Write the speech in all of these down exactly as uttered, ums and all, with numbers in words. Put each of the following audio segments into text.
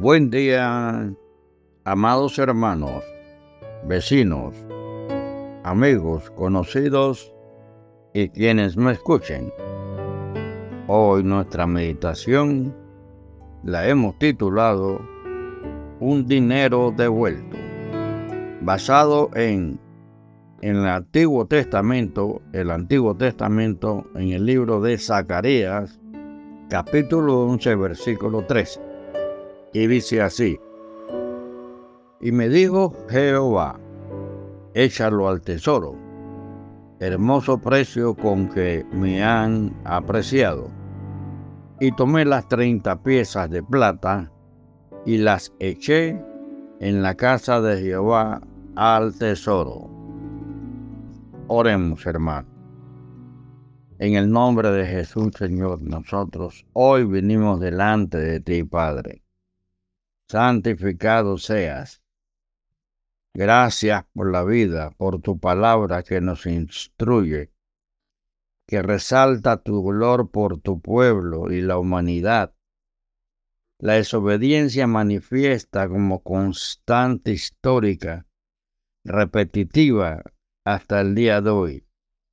Buen día, amados hermanos, vecinos, amigos, conocidos y quienes me escuchen. Hoy nuestra meditación la hemos titulado Un dinero devuelto, basado en, en el Antiguo Testamento, el Antiguo Testamento en el libro de Zacarías, capítulo once, versículo trece. Y dice así: Y me dijo Jehová, échalo al tesoro, hermoso precio con que me han apreciado. Y tomé las treinta piezas de plata y las eché en la casa de Jehová al tesoro. Oremos, hermano. En el nombre de Jesús, Señor, nosotros hoy venimos delante de ti, Padre. Santificado seas. Gracias por la vida, por tu palabra que nos instruye, que resalta tu dolor por tu pueblo y la humanidad. La desobediencia manifiesta como constante histórica, repetitiva hasta el día de hoy.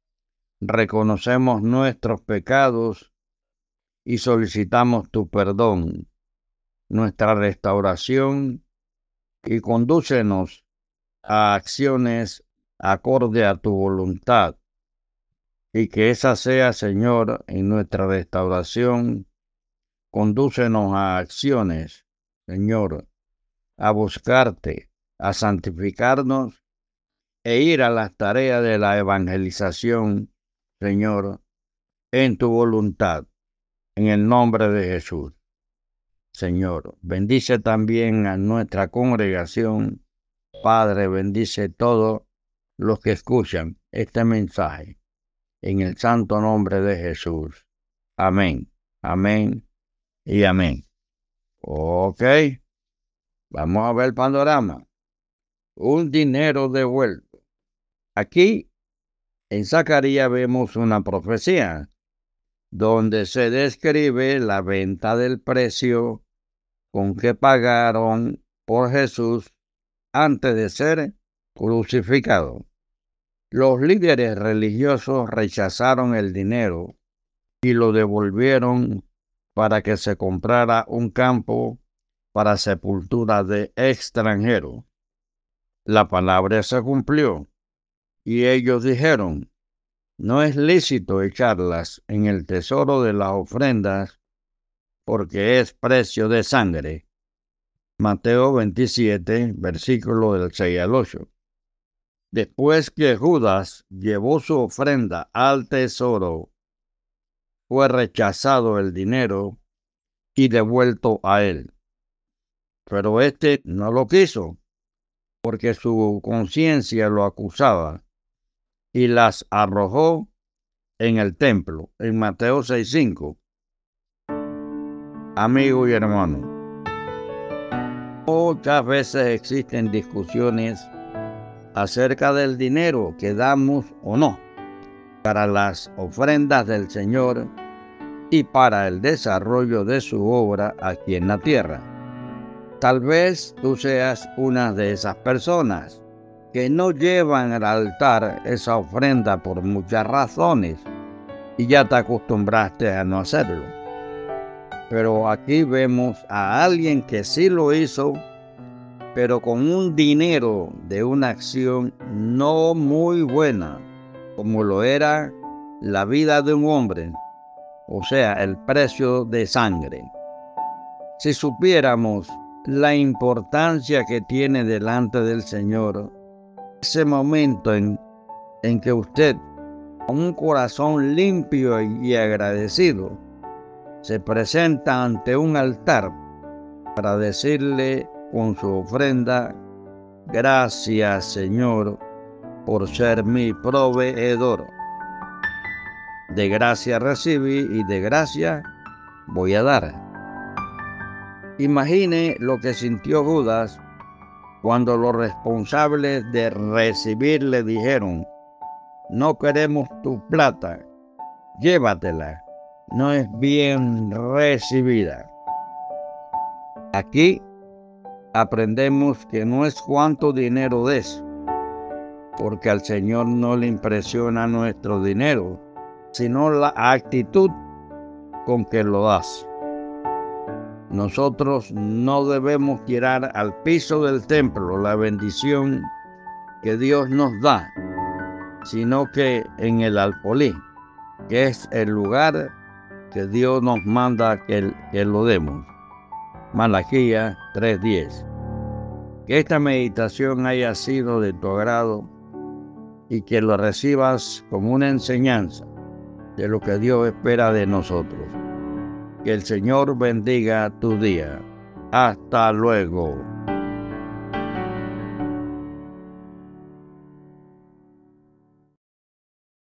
Reconocemos nuestros pecados y solicitamos tu perdón, nuestra restauración, y condúcenos a acciones acorde a tu voluntad, y que esa sea, Señor, en nuestra restauración. Condúcenos a acciones, Señor, a buscarte, a santificarnos e ir a las tareas de la evangelización, Señor, en tu voluntad, en el nombre de Jesús. Señor, bendice también a nuestra congregación. Padre, bendice a todos los que escuchan este mensaje, en el santo nombre de Jesús. Amén, amén y amén. Ok, vamos a ver el panorama. Un dinero devuelto. Aquí en Zacarías vemos una profecía donde se describe la venta del precio con que pagaron por Jesús antes de ser crucificado. Los líderes religiosos rechazaron el dinero y lo devolvieron para que se comprara un campo para sepultura de extranjeros. La palabra se cumplió y ellos dijeron: no es lícito echarlas en el tesoro de las ofrendas porque es precio de sangre. Mateo veintisiete, versículo del seis al ocho. Después que Judas llevó su ofrenda al tesoro, fue rechazado el dinero y devuelto a él. Pero éste no lo quiso, porque su conciencia lo acusaba, y las arrojó en el templo, en Mateo seis cinco. Amigo y hermano, muchas veces existen discusiones acerca del dinero que damos o no para las ofrendas del Señor y para el desarrollo de su obra aquí en la tierra. Tal vez tú seas una de esas personas que no llevan al altar esa ofrenda por muchas razones y ya te acostumbraste a no hacerlo. Pero aquí vemos a alguien que sí lo hizo, pero con un dinero de una acción no muy buena, como lo era la vida de un hombre, o sea, el precio de sangre. Si supiéramos la importancia que tiene delante del Señor ese momento en, en que usted, con un corazón limpio y agradecido, se presenta ante un altar para decirle con su ofrenda: gracias, Señor, por ser mi proveedor. De gracia recibí y de gracia voy a dar. Imagine lo que sintió Judas cuando los responsables de recibir le dijeron: no queremos tu plata, llévatela, no es bien recibida. Aquí aprendemos que no es cuánto dinero des, porque al Señor no le impresiona nuestro dinero, sino la actitud con que lo das. Nosotros no debemos tirar al piso del templo la bendición que Dios nos da, sino que en el alfolí, que es el lugar que Dios nos manda que, que lo demos. Malaquías tres diez. Que esta meditación haya sido de tu agrado y que lo recibas como una enseñanza de lo que Dios espera de nosotros. Que el Señor bendiga tu día. Hasta luego.